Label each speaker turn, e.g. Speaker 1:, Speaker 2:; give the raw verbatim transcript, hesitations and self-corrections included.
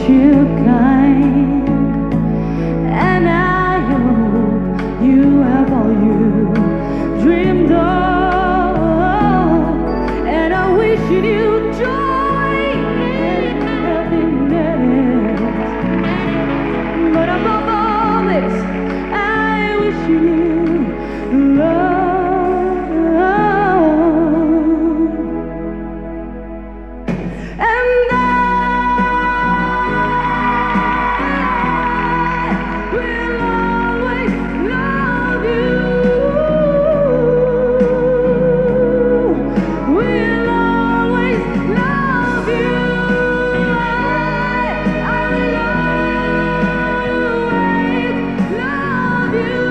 Speaker 1: you kind, and I hope you have all you dreamed of, and I wish you joy and happiness. But above all this, I wish you love, and I will always love you. Will always love you. I, I will always love you.